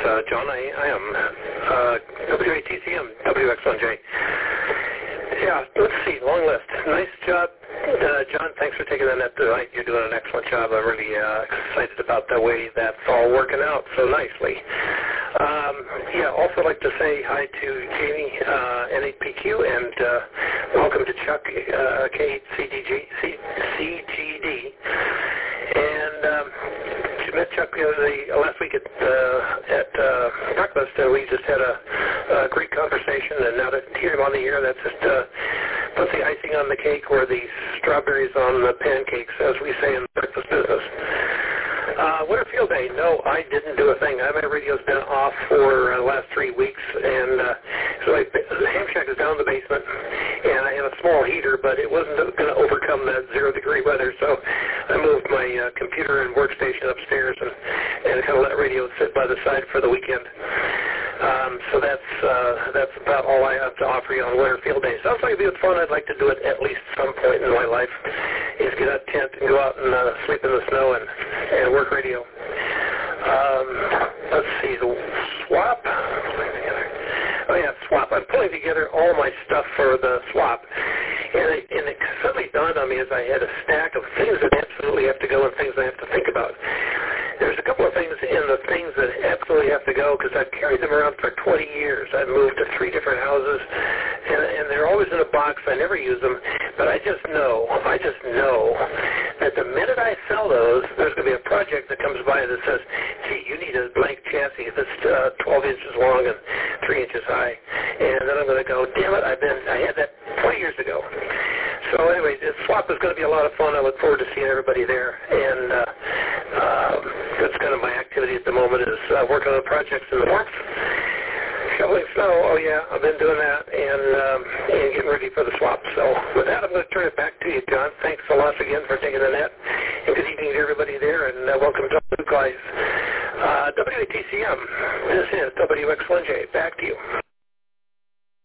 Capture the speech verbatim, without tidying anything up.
uh, John. I, I am uh, W A T C M, W X one J. Yeah, let's see, long list. Nice job, uh, John. Thanks for taking the net tonight. You're doing an excellent job. I'm really uh, excited about the way that's all working out so nicely. Um, yeah, also like to say hi to Jamie, uh, N eight P Q, and uh, welcome to Chuck, uh, K eight C D G, C, C G D. And um, you met Chuck the other day, last week at uh, at uh, breakfast. Uh, we just had a, a great conversation, and now to hear him on the air, that's just uh, puts the icing on the cake or the strawberries on the pancakes, as we say in the breakfast business. Uh, winter field day, no, I didn't do a thing. My radio's been off for uh, the last three weeks, and uh, so I, the ham shack is down in the basement, and I have a small heater, but it wasn't going to overcome that zero-degree weather, so I moved my uh, computer and workstation upstairs and, and kind of let radio sit by the side for the weekend. Um, so that's uh, that's about all I have to offer you on winter field day. Sounds like it'd be fun. I'd like to do it at least some point in my life, is get out of tent and go out and uh, sleep in the snow and, and work radio. Um, let's see, the swap. Oh yeah, swap. I'm pulling together all my stuff for the swap. And it, and it suddenly dawned on me as I had a stack of things that absolutely have to go and things I have to think about. There's a couple of things in the things that absolutely have to go because I've carried them around for twenty years. I've moved to three different houses, and, and they're always in a box. I never use them, but I just know, I just know that the minute I sell those, there's going to be a project that comes by that says, gee, you need a blank chassis that's uh, twelve inches long and three inches high. And then I'm going to go, damn it, I've been, I had that twenty years ago. So anyway, this swap is going to be a lot of fun. I look forward to seeing everybody there. And uh, um, that's kind of my activity at the moment is uh, working on projects in the warmth. Shoveling snow, oh yeah, I've been doing that, and, um, and getting ready for the swap. So with that, I'm going to turn it back to you, John. Thanks a lot again for taking the net. And good evening to everybody there, and uh, welcome to all you guys. Uh, W A T C M, this is W X one J. Back to you.